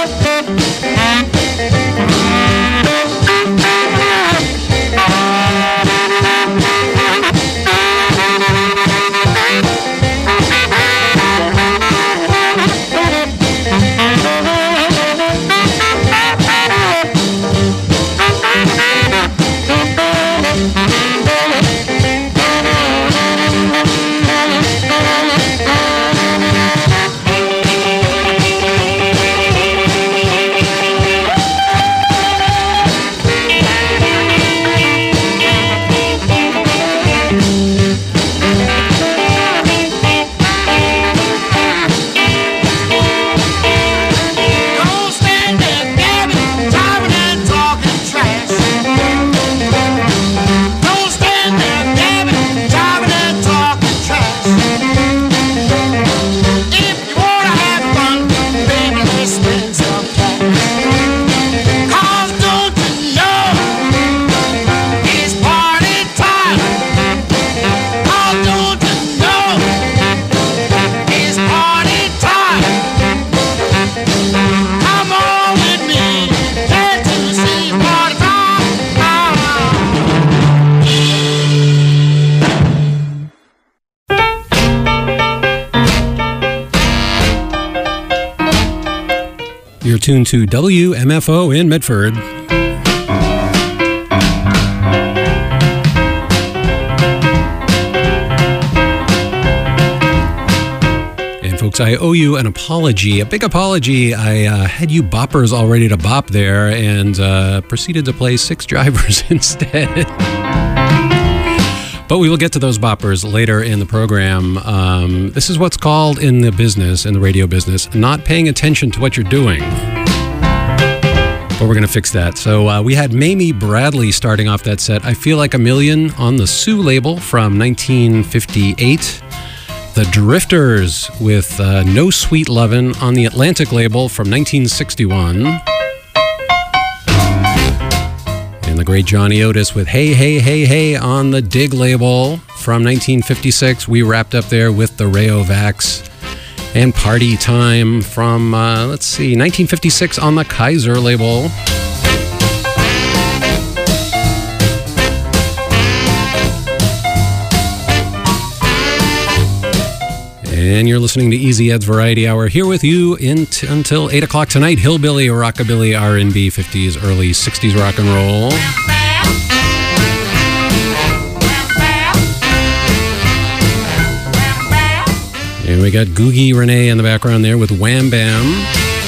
You're tuned to WMFO in Medford. And folks, I owe you an apology, a big apology. I had you boppers all ready to bop there and proceeded to play Six Drivers instead. But we will get to those boppers later in the program. This is what's called in the business, in the radio business, not paying attention to what you're doing. But we're going to fix that. So we had Mamie Bradley starting off that set. I Feel Like a Million on the Sue label from 1958. The Drifters with No Sweet Lovin' on the Atlantic label from 1961. And the great Johnny Otis with Hey, Hey, Hey, Hey on the Dig label from 1956. We wrapped up there with the Rayovacs and Party Time from, 1956 on the Kaiser label. And you're listening to Easy Ed's Variety Hour, here with you until 8 o'clock tonight. Hillbilly, rockabilly, R&B, 50s, early 60s rock and roll. And we got Googie Renee in the background there with Wham Bam.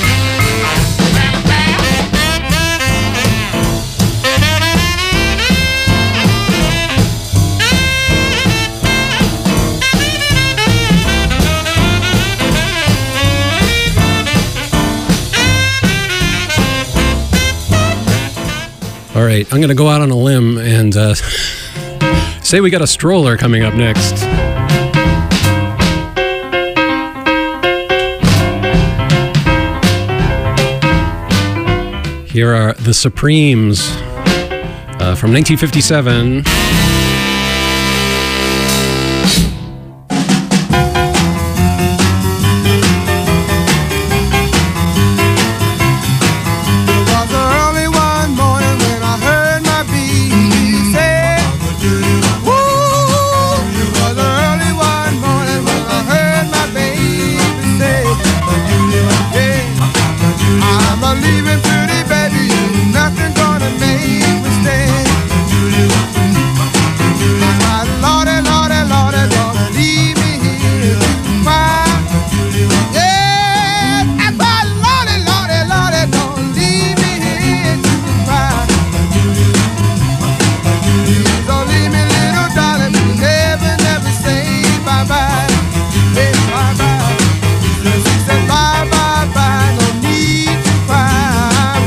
All right, I'm going to go out on a limb and say we got a stroller coming up next. Here are the Supremes from 1957. Bye, bye, bye, no need to cry.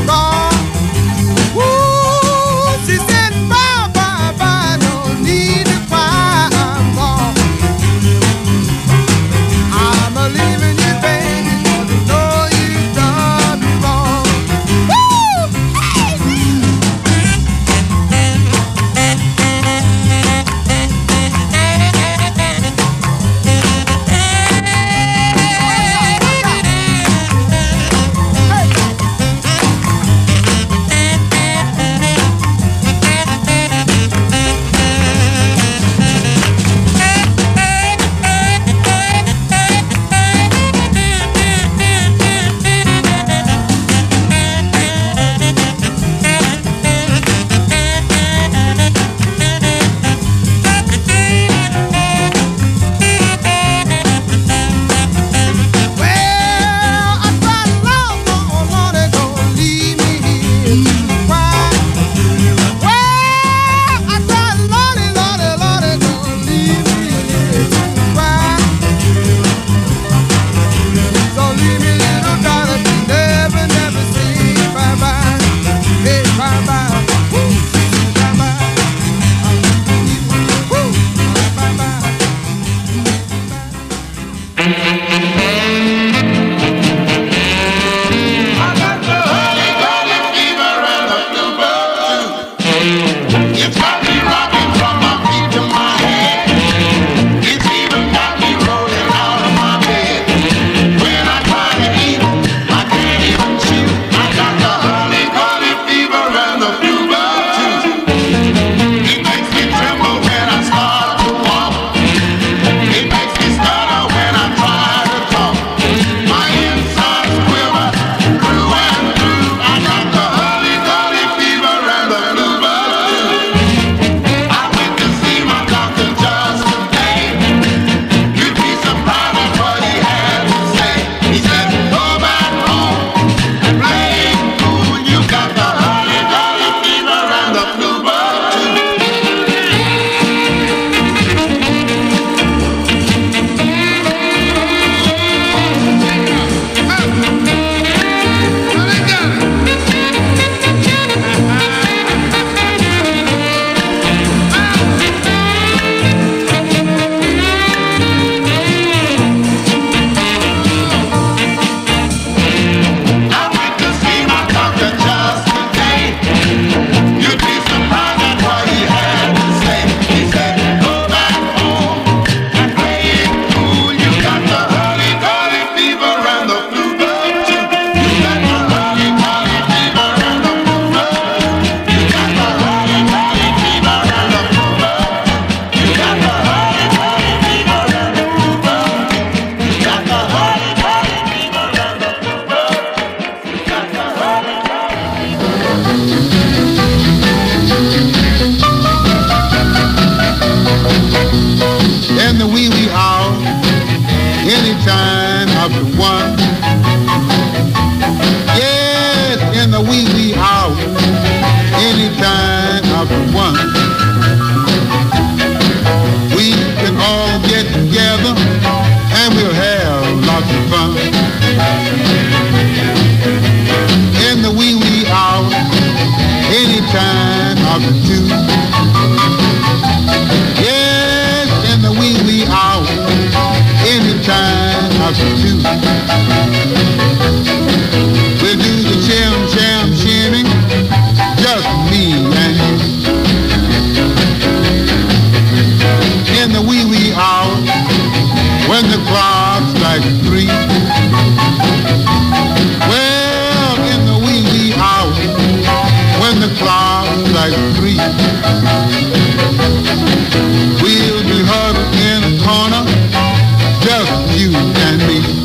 We'll be huddled in a corner, just you and me.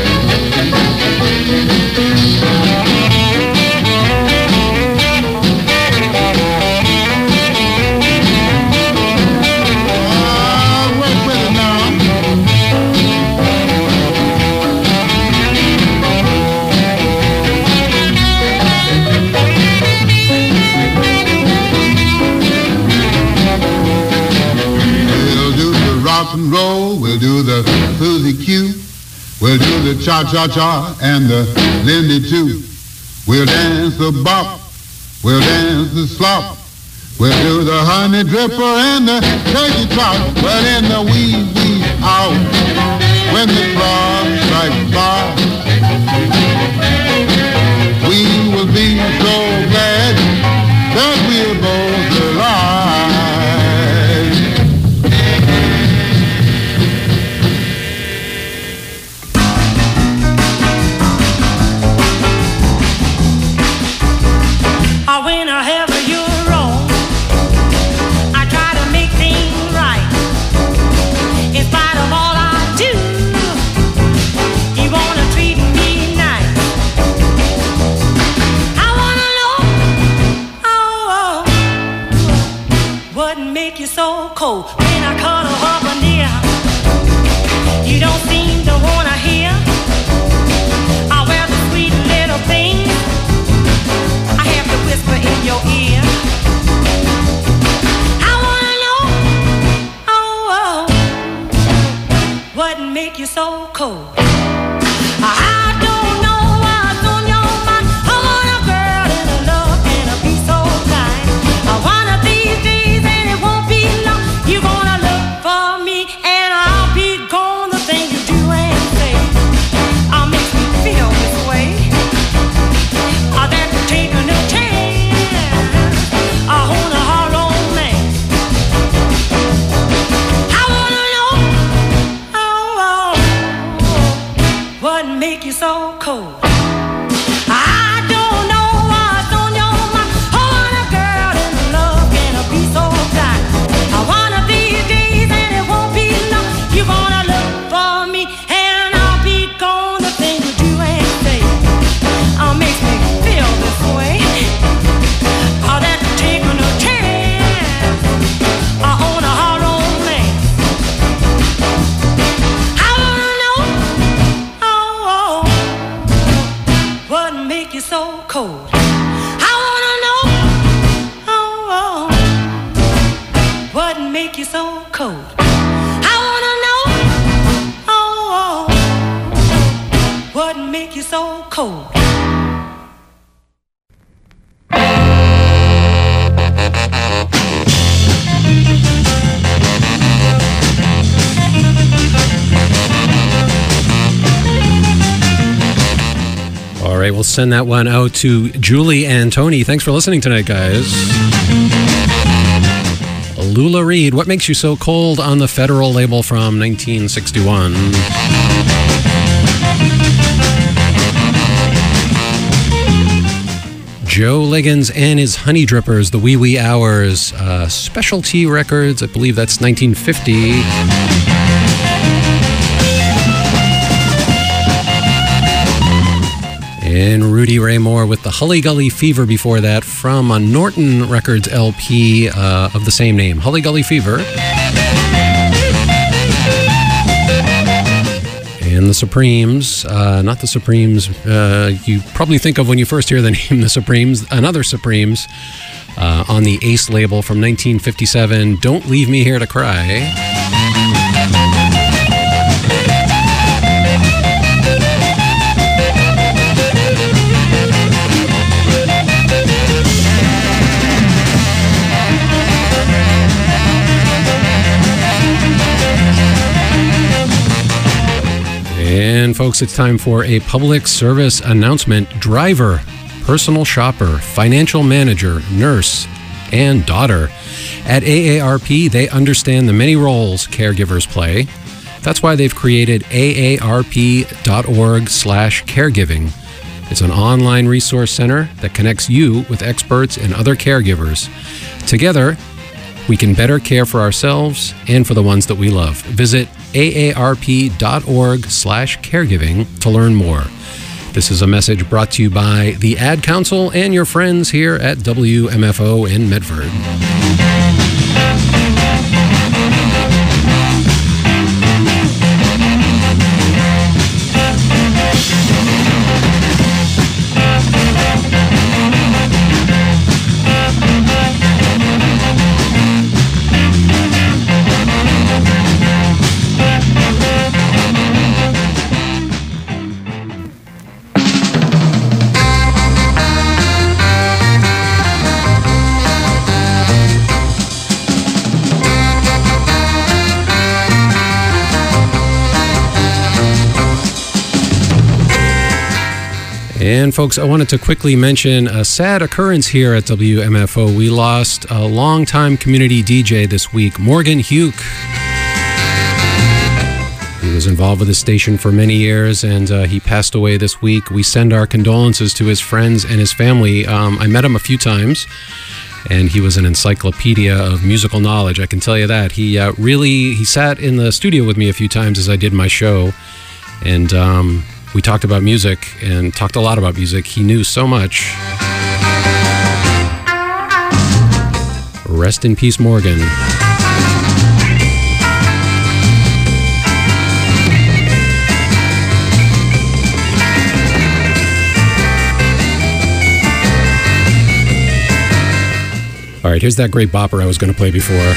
Work with it now. We'll do the rock and roll, we'll do the Susie Q, we'll do the cha-cha-cha and the Lindy too. We'll dance the bop, we'll dance the slop, we'll do the honey dripper and the turkey trot. Well, in the wee hour, when the clock strikes 5, we will be so glad that we're both alive. When I have you wrong, I try to make things right. In spite of all I do, you wanna treat me nice. I wanna know, what make you so cold when I cuddle up near? You don't seem to wanna hear. I wear the sweet little thing. I have to whisper in your ear. I wanna know, what make you so cold? I don't know what's on your mind. I want a girl and a love and a be so kind. One of these days and it won't be long, you're gonna look for me and I'll be gone. The thing you do and say makes me feel this way. That taking a chance on a hard romance. I wanna know, what make you so cold? I don't know what's on your mind. I want a girl and a love and a be so kind. One of these days and it won't be long, you're gonna look for me and I'll be gone. The thing you do and say makes me feel this way. That taking a chance on a hard romance. I wanna know, what make you so cold? I wanna know, what make you so cold? I wanna know, what make you so cold? All right, we'll send that one out to Julie and Tony. Thanks for listening tonight, guys. Lula Reed, What Makes You So Cold, on the Federal label from 1961. Joe Liggins and his Honey Drippers, the Wee Wee Hours, Specialty Records, I believe that's 1950. And Rudy Ray Moore with the Hully Gully Fever before that from a Norton Records LP of the same name, Hully Gully Fever. And the Supremes, not the Supremes you probably think of when you first hear the name, the Supremes, another Supremes on the Ace label from 1957, Don't Leave Me Here to Cry. And folks, it's time for a public service announcement. Driver, personal shopper, financial manager, nurse, and daughter. At AARP, they understand the many roles caregivers play. That's why they've created aarp.org/caregiving. It's an online resource center that connects you with experts and other caregivers. Together, we can better care for ourselves and for the ones that we love. Visit aarp.org/caregiving to learn more. This is a message brought to you by the Ad Council and your friends here at WMFO in Medford. And folks, I wanted to quickly mention a sad occurrence here at WMFO. We lost a longtime community DJ this week, Morgan Huke. He was involved with the station for many years, and he passed away this week. We send our condolences to his friends and his family. I met him a few times, and he was an encyclopedia of musical knowledge, I can tell you that. He sat in the studio with me a few times as I did my show, and we talked about music and talked a lot about music. He knew so much. Rest in peace, Morgan. All right, here's that great bopper I was going to play before.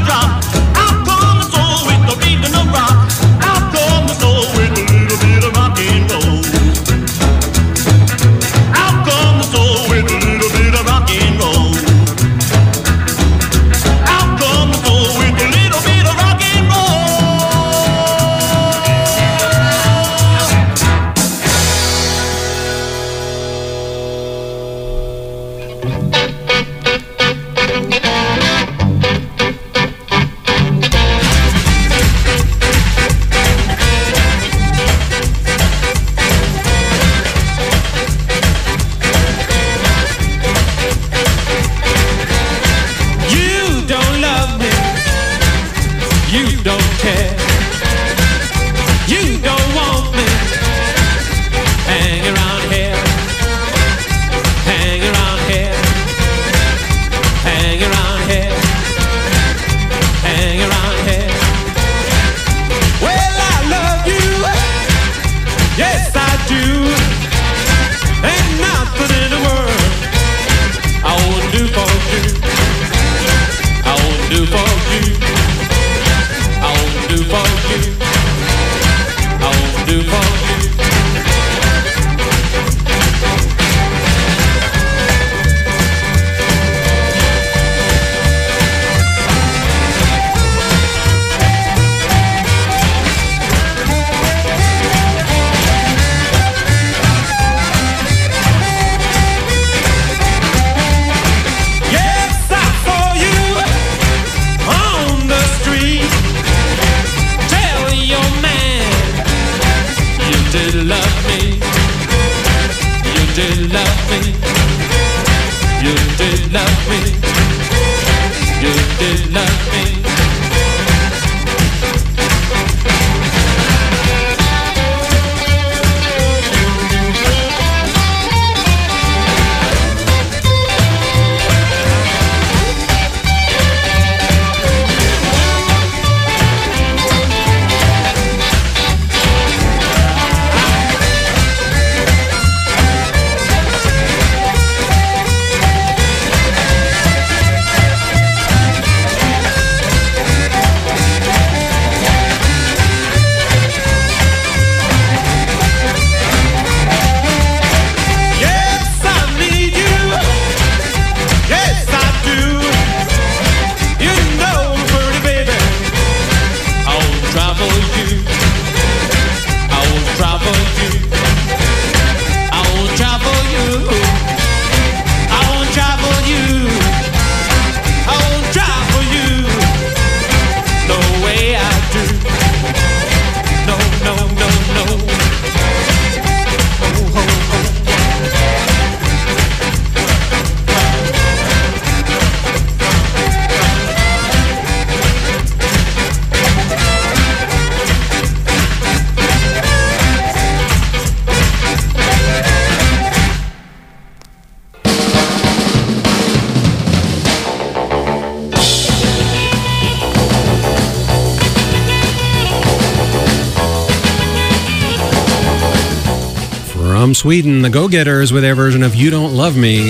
From Sweden, the Go-Getters with their version of You Don't Love Me.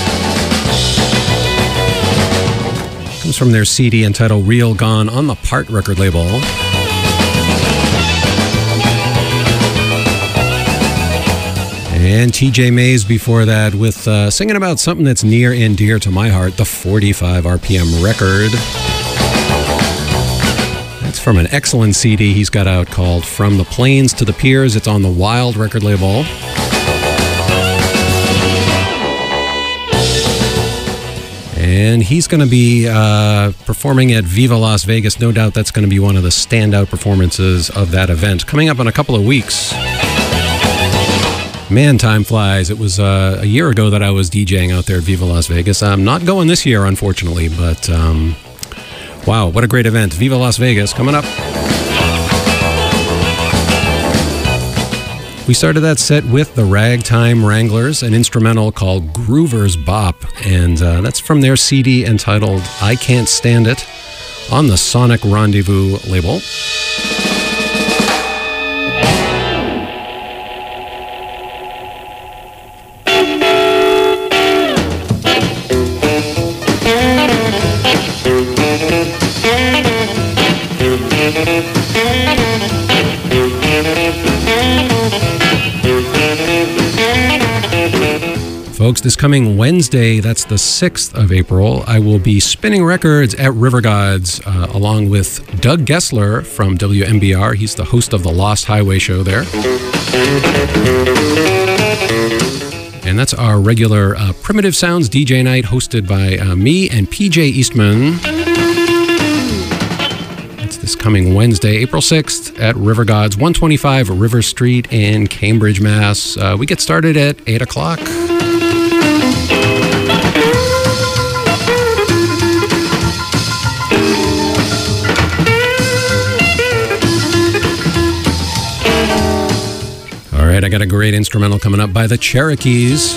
Comes from their CD entitled Real Gone on the Part record label. And TJ Mays before that with singing about something that's near and dear to my heart, the 45 RPM record. That's from an excellent CD he's got out called From the Plains to the Piers. It's on the Wild record label. And he's going to be performing at Viva Las Vegas. No doubt that's going to be one of the standout performances of that event. Coming up in a couple of weeks. Man, time flies. It was a year ago that I was DJing out there at Viva Las Vegas. I'm not going this year, unfortunately, but wow, what a great event. Viva Las Vegas coming up. We started that set with the Ragtime Wranglers, an instrumental called Groover's Bop, and that's from their CD entitled I Can't Stand It on the Sonic Rendezvous label. Folks, this coming Wednesday, that's the 6th of April, I will be spinning records at River Gods along with Doug Gessler from WMBR. He's the host of the Lost Highway show there. And that's our regular Primitive Sounds DJ night hosted by me and PJ Eastman. That's this coming Wednesday, April 6th at River Gods, 125 River Street in Cambridge, Mass. We get started at 8 o'clock. All right, I got a great instrumental coming up by the Cherokees.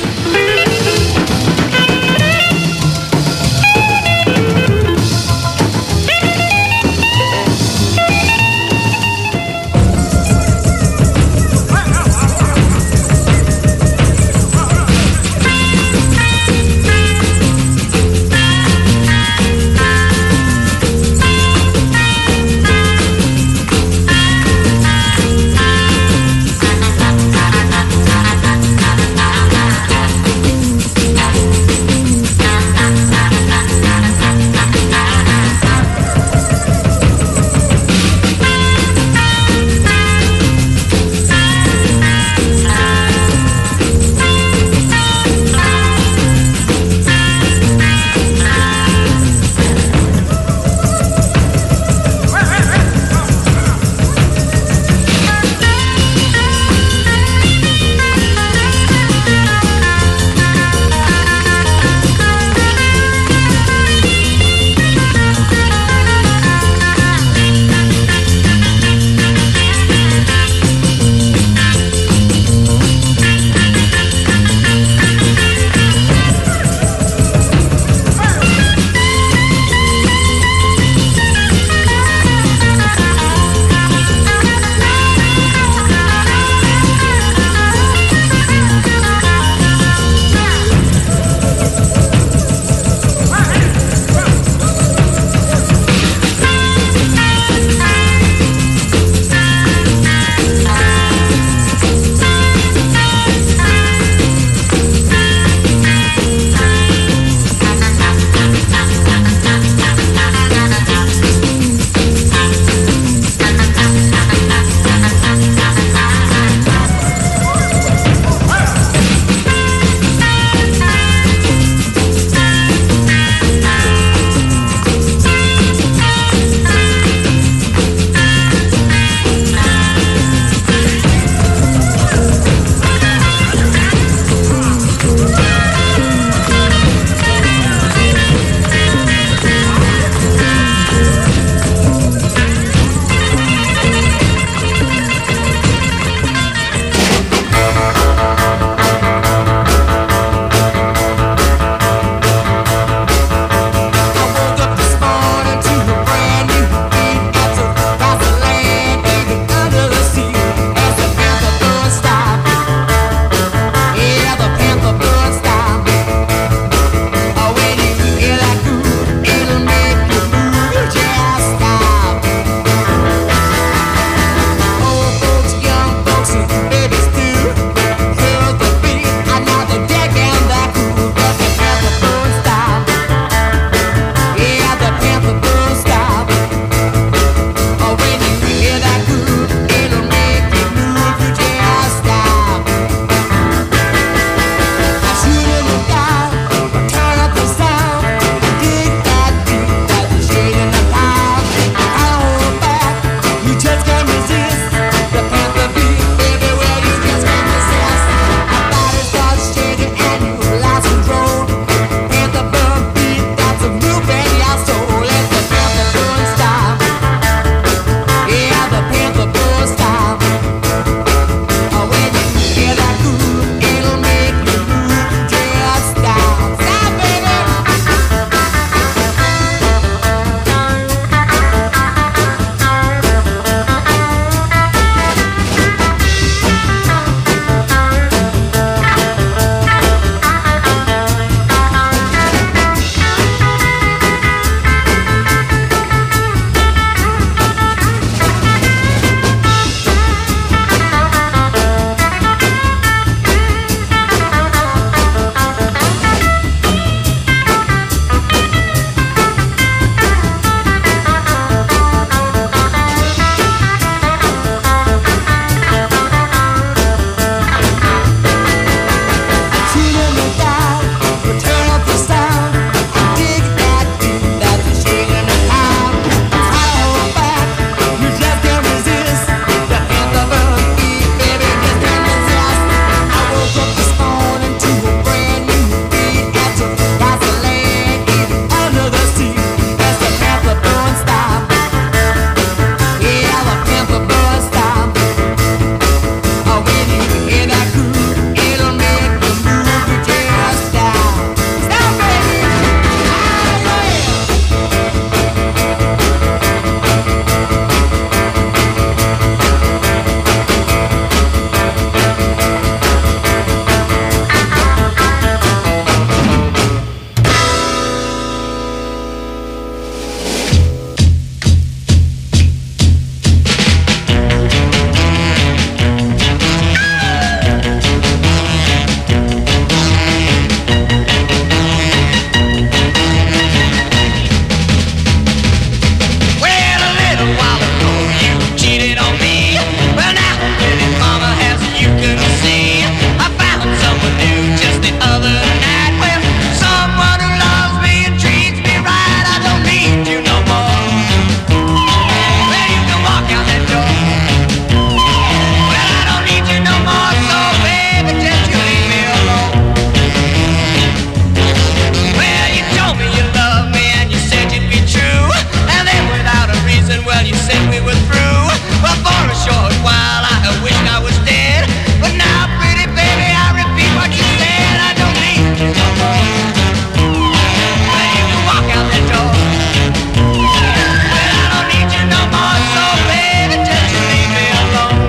you said we were through. But for a short while I wished I was dead. But now, pretty baby, I repeat what you said. I don't need you no more. When you walk out that door, well, I don't need you no more. So baby, just leave me alone.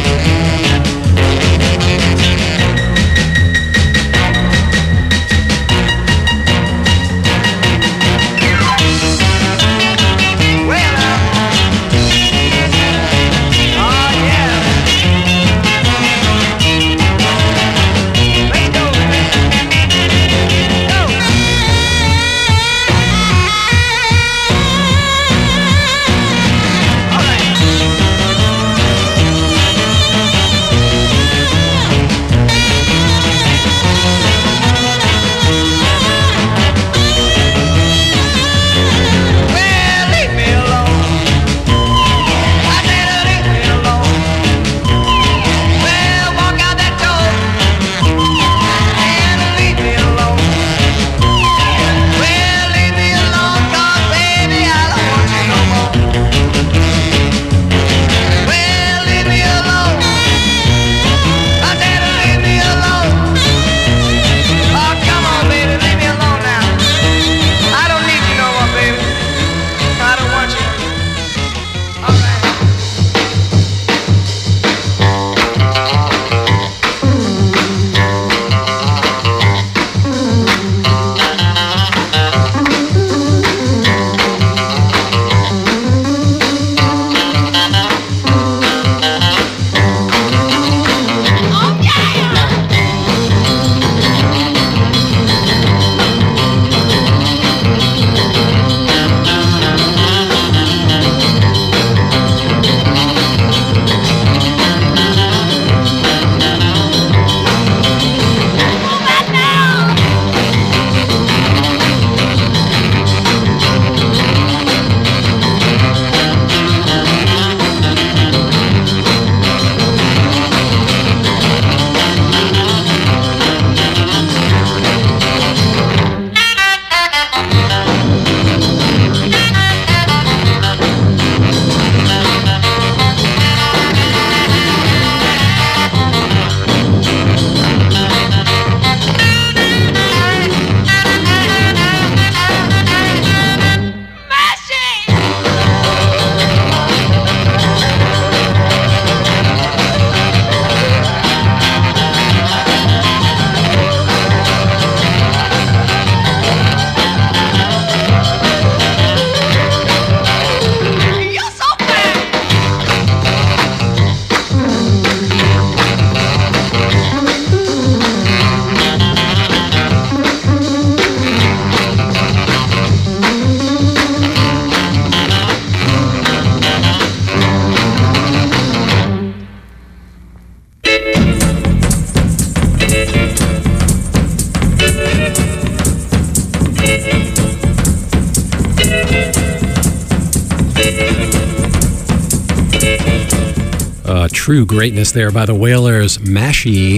True greatness there by the Wailers, Mashie.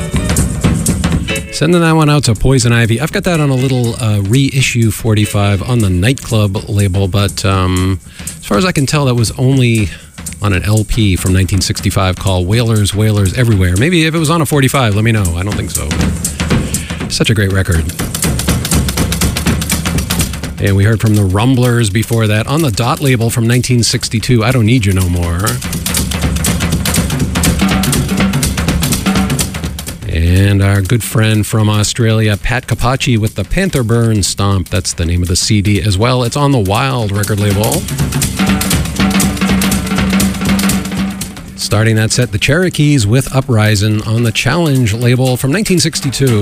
Sending that one out to Poison Ivy. I've got that on a little reissue 45 on the Nightclub label, but as far as I can tell, that was only on an LP from 1965 called Wailers, Wailers Everywhere. Maybe if it was on a 45, let me know. I don't think so. Such a great record. And we heard from the Rumblers before that on the Dot label from 1962, I Don't Need You No More. And our good friend from Australia, Pat Capacci, with the Panther Burn Stomp. That's the name of the CD as well. It's on the Wild record label. Starting that set, the Cherokees with Uprising on the Challenge label from 1962.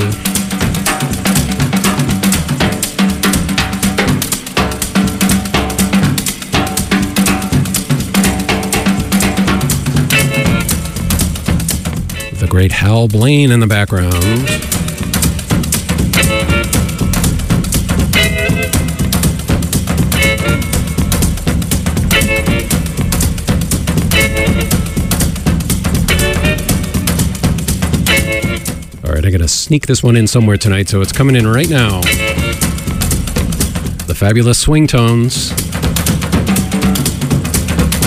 The great Hal Blaine in the background. All right, I gotta sneak this one in somewhere tonight, so it's coming in right now. The Fabulous Swing Tones.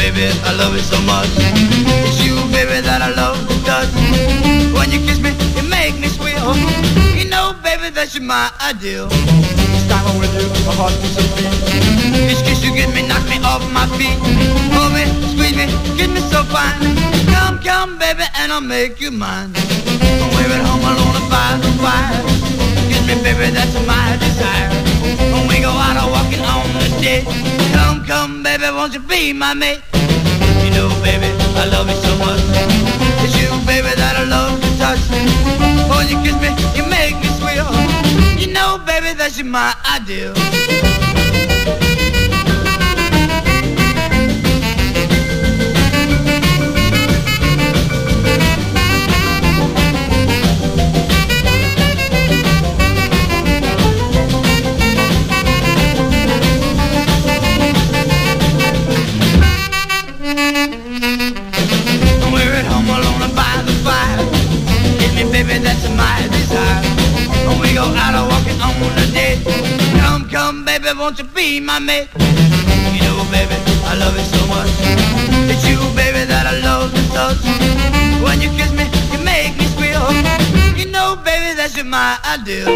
baby, I love you so much. It's you, baby, that I love to touch. When you kiss me, you make me squeal. You know, baby, that you're my ideal. Each time I'm with you, my heart beats so beat. Each kiss you get me, knock me off my feet. Hold me, squeeze me, get me so fine. Come, come, baby, and I'll make you mine. I'm waving home alone by the fire. Kiss me, baby, that's my desire. When we go out walking on the day. Come, come, baby, won't you be my mate? You know, baby, I love you so much. It's you, baby, that I love to touch. When you kiss me, you make me squeal. You know, baby, that you're my ideal. Baby, that's my desire. When we go out walking on the day. Come, come, baby, won't you be my mate? You know, baby, I love you so much. It's you, baby, that I love to touch. When you kiss me, you make me squeal. You know, baby, that's my ideal.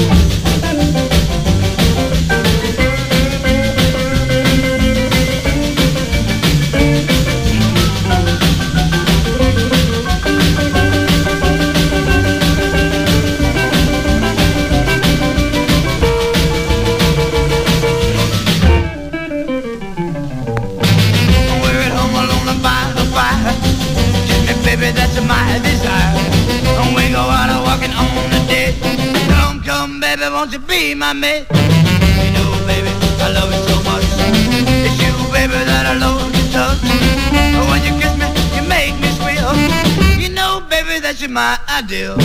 Baby, that's my desire. When we go out walking on the day. Come, come, baby, won't you be my mate? You know, baby, I love you so much. It's you, baby, that I love to touch. When you kiss me, you make me squeal. You know, baby, that you're my ideal.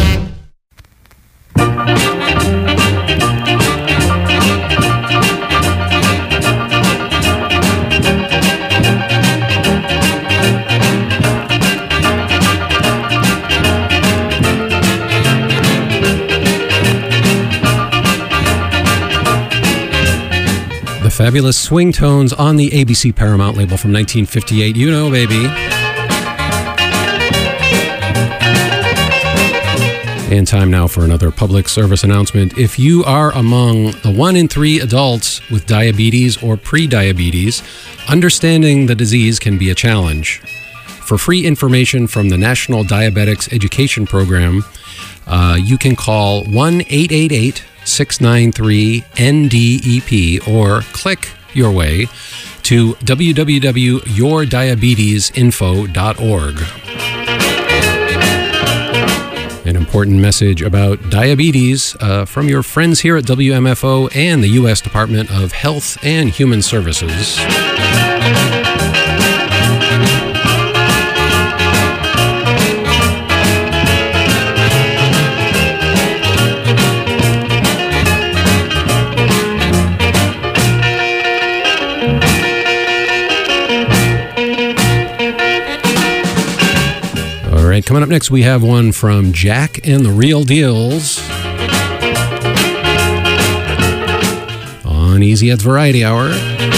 Fabulous swing tones on the ABC Paramount label from 1958. You know, baby. And time now for another public service announcement. If you are among the 1 in 3 adults with diabetes or pre-diabetes, understanding the disease can be a challenge. For free information from the National Diabetics Education Program, you can call 1-888-693-NDEP or click your way to www.yourdiabetesinfo.org. An important message about diabetes from your friends here at WMFO and the U.S. Department of Health and Human Services. Coming up next, we have one from Jack and the Real Deals on Easy Ed's Variety Hour.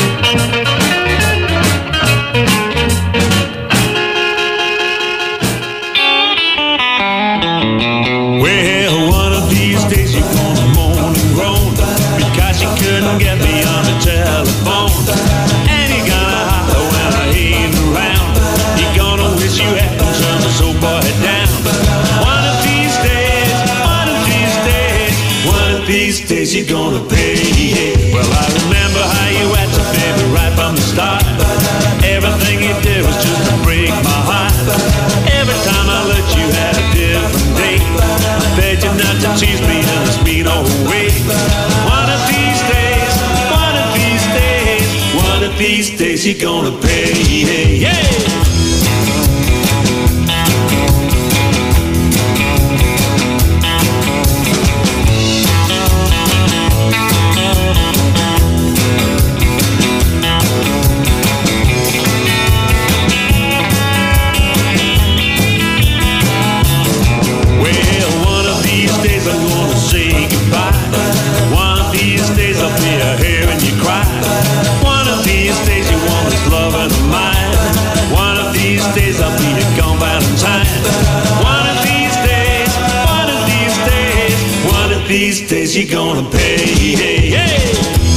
Well, one of these days you're gonna moan and groan because you couldn't get me on the telephone. And you're gonna holler when I ain't around. You're gonna wish you had so boy down. One of these days, you're gonna pay. Well, I remember how you acted, baby, right from the start. Everything you did was just to break my heart. Every time I let you had a different date. I begged you not to tease me in this mean old way. One of these days, you're gonna pay. Yeah. One of these days you want this love and mine. these days you're gonna pay. Hey, hey.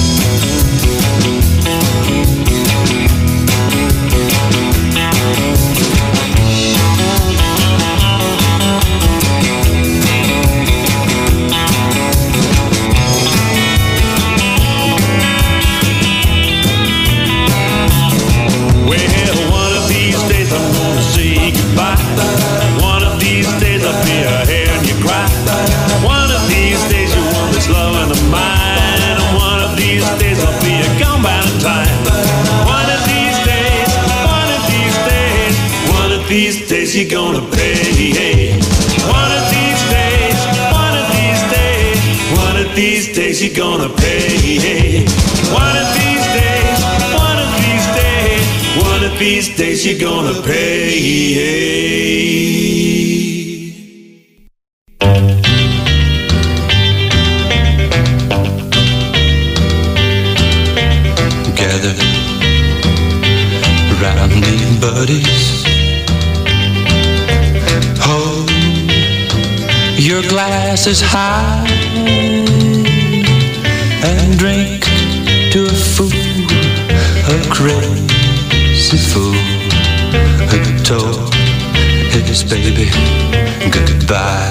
These days you're gonna pay. Hey. One of these days, one of these days, one of these days you're gonna pay. Hey. One of these days, one of these days, one of these days you're gonna pay. Hey. Gather around me, buddies. Hold your glasses high and drink to a fool, a crazy fool who told his baby goodbye.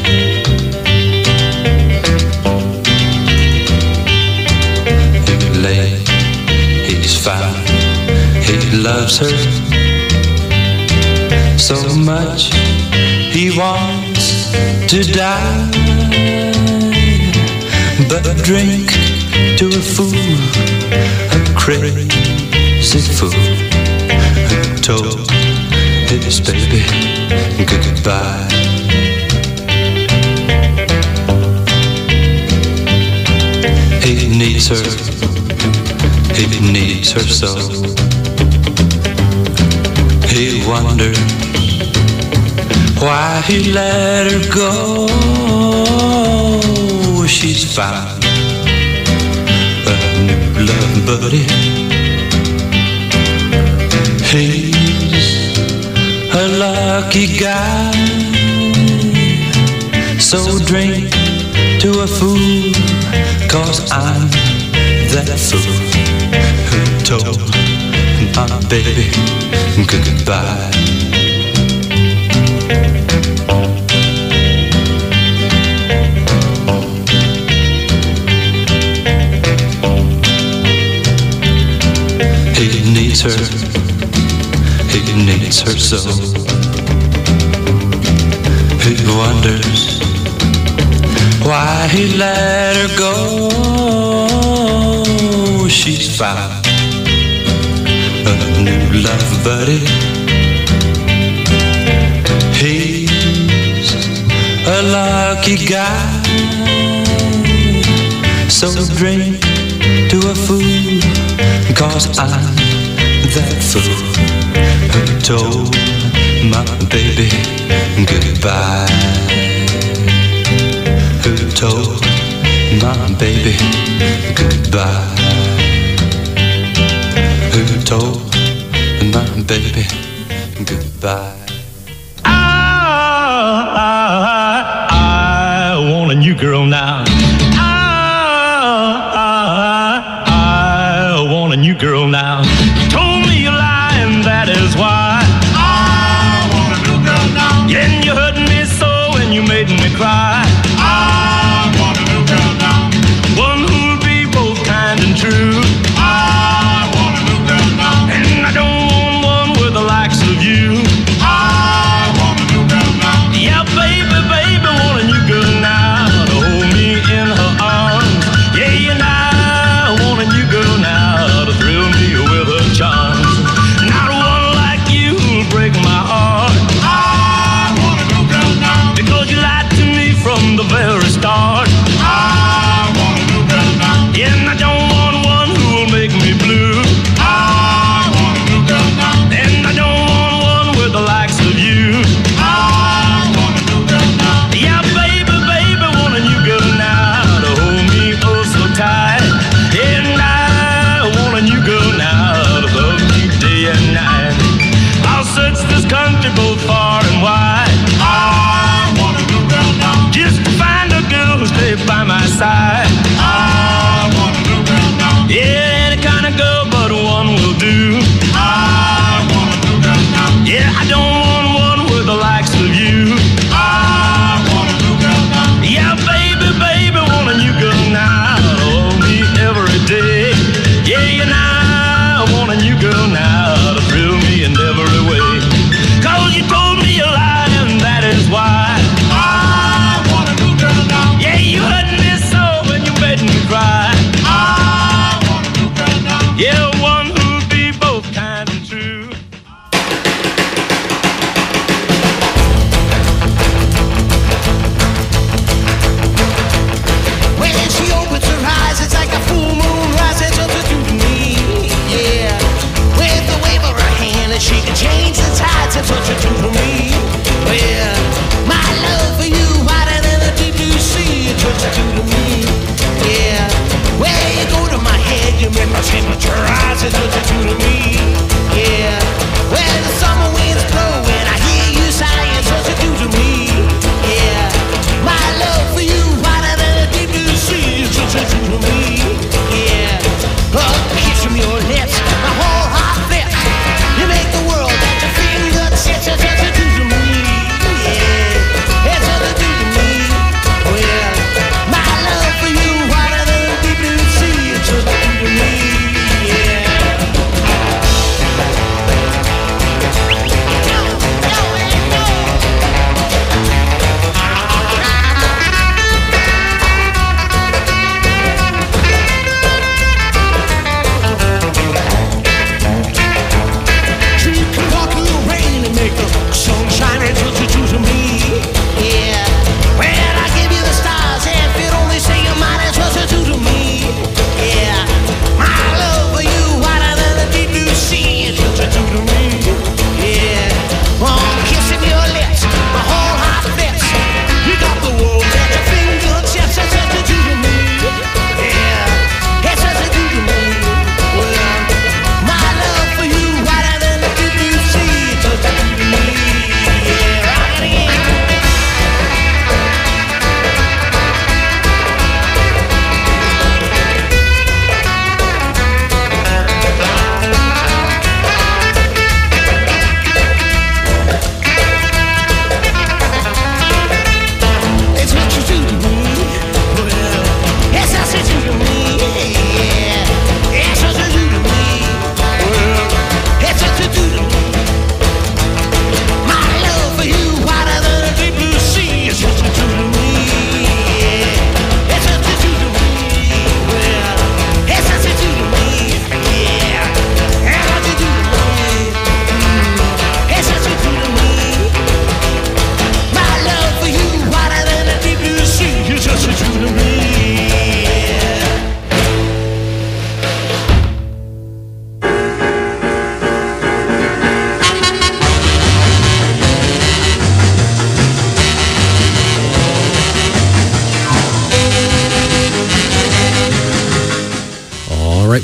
He lay, he's found, he loves her so much. He wants to die, but drink to a fool, a crazy fool who told his baby goodbye. He needs her, he needs her so. He wonders why he let her go. She's found a new love buddy. He's a lucky guy. So drink to a fool, 'cause I'm that fool who told my baby goodbye. He needs her, he needs her so. He wonders why he let her go. She's found a new love buddy. He's a lucky guy. So drink to a fool, 'cause I'm that fool who told my baby goodbye. Who told my baby goodbye. Who told my baby goodbye. I want a new girl now. I want a new girl now. You told me you're lying, that is why. I want a new girl now. Yeah, and you hurt me so and you made me cry. I want a new girl now. One who'll be both kind and true. I want a new girl now. And I don't want one with the likes of you. I want a new girl now. Yeah, baby, baby, want a new girl now to hold me in her arms. Yeah, and I want a new girl now to thrill me with her charm.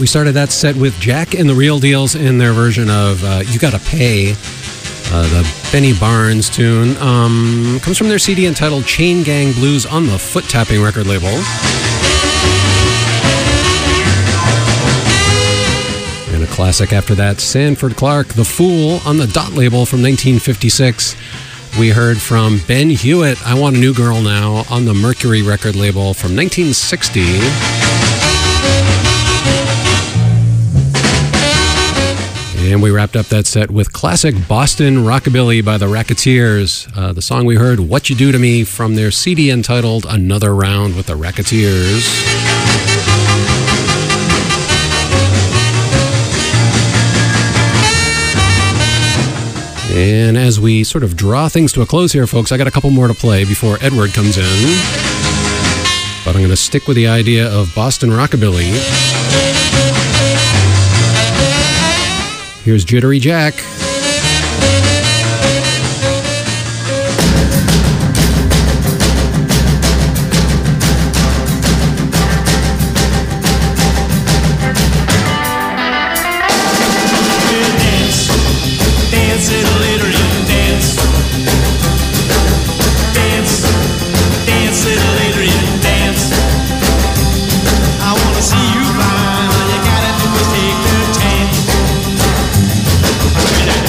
We started that set with Jack and the Real Deals in their version of You Gotta Pay, the Benny Barnes tune. Comes from their CD entitled Chain Gang Blues on the Foot Tapping record label. And a classic after that, Sanford Clark, The Fool on the Dot label from 1956. We heard from Ben Hewitt, I Want a New Girl Now, on the Mercury record label from 1960. And we wrapped up that set with classic Boston Rockabilly by the Racketeers. The song we heard, What You Do to Me, from their CD entitled Another Round with the Racketeers. And as we sort of draw things to a close here, folks, I got a couple more to play before Edward comes in. But I'm going to stick with the idea of Boston Rockabilly. Here's Jittery Jack. See you fly, all you gotta do is take the chance.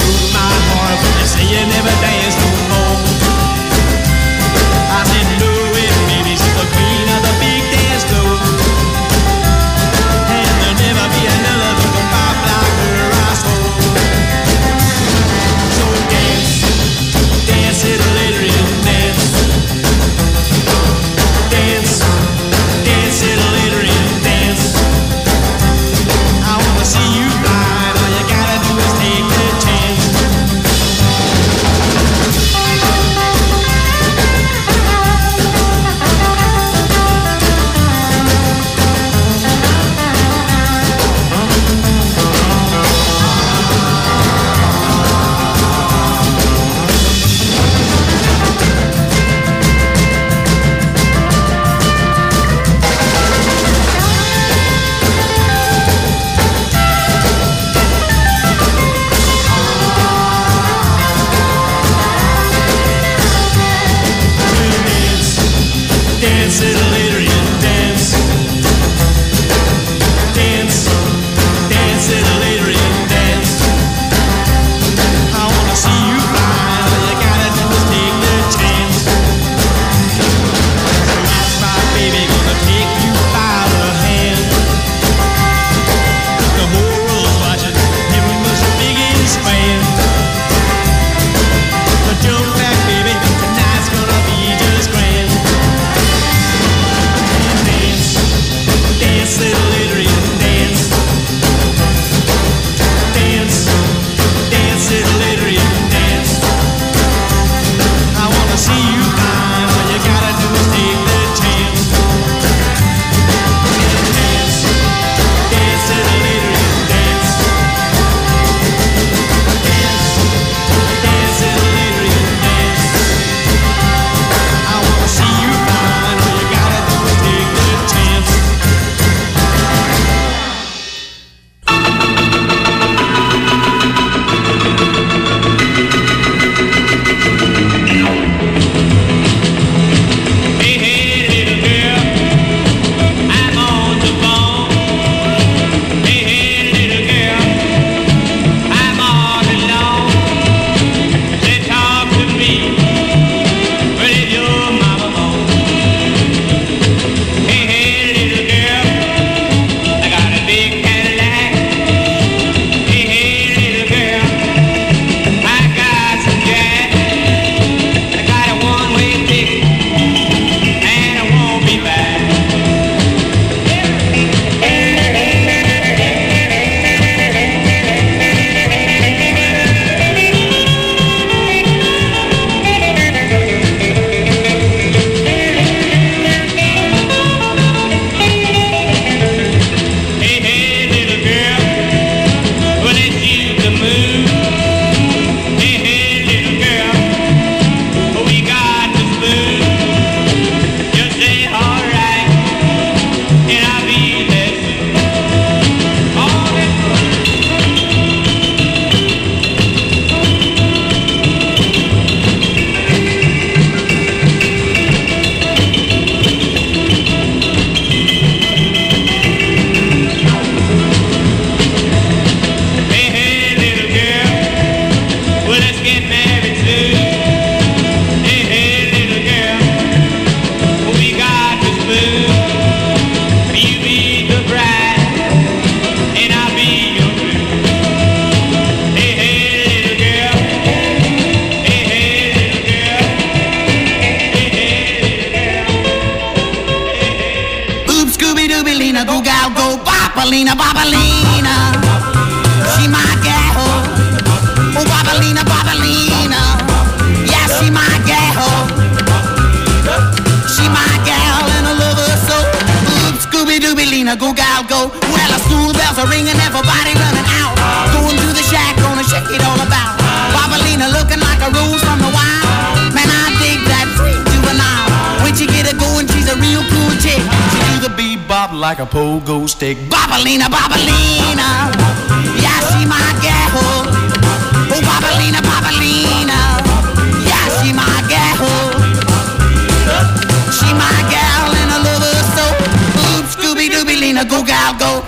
like a pogo stick. Bobolina, Bobolina, yeah, she my gal. Oh, Bobolina, Bobolina, yeah, she my gal. She my gal and I love her so. Oops, Scooby-Dooby-Lina, go gal, go.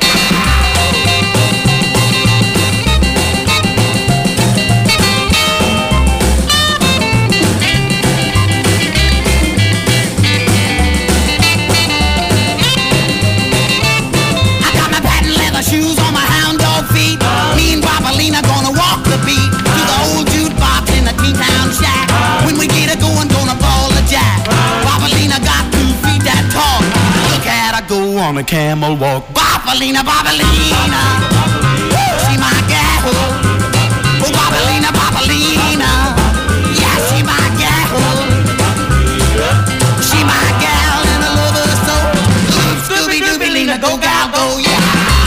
Shoes on my hound dog feet. Me and Bobolina gonna walk the beat to the old jukebox in the T-Town shack. When we get it going, gonna ball the jack. Bobolina got 2 feet that tall. Look at her go on a camel walk. Bobolina, Bobolina, she my gal. Oh, Bobolina, Bobolina, yeah, she my gal. She my gal and I love her so. Scooby-Dooby-Lina, go gal, go, yeah.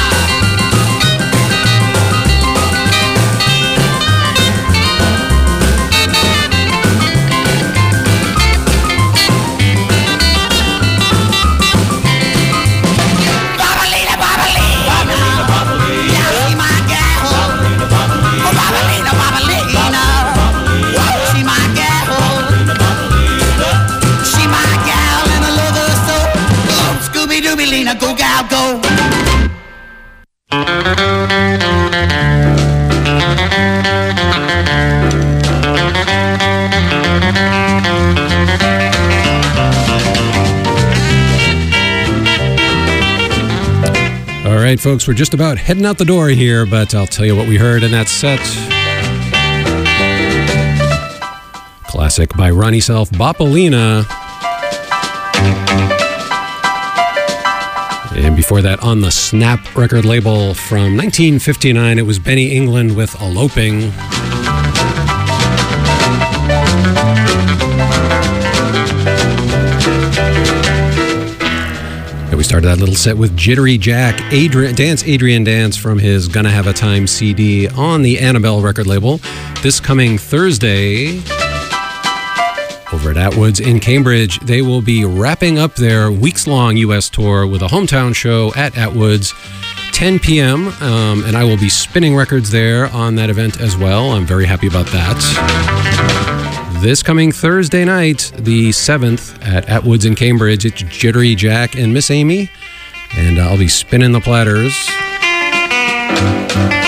Go gal go. All right, folks, we're just about heading out the door here, but I'll tell you what we heard in that set. Classic by Ronnie Self, Bopolina. And before that, on the Snap record label from 1959, it was Benny England with Eloping. And we started that little set with Jittery Jack, Adrian Dance from his Gonna Have a Time CD on the Annabelle record label. This coming Thursday, over at Atwoods in Cambridge, they will be wrapping up their weeks-long U.S. tour with a hometown show at Atwoods, 10 p.m., and I will be spinning records there on that event as well. I'm very happy about that. This coming Thursday night, the 7th, at Atwoods in Cambridge, it's Jittery Jack and Miss Amy, and I'll be spinning the platters.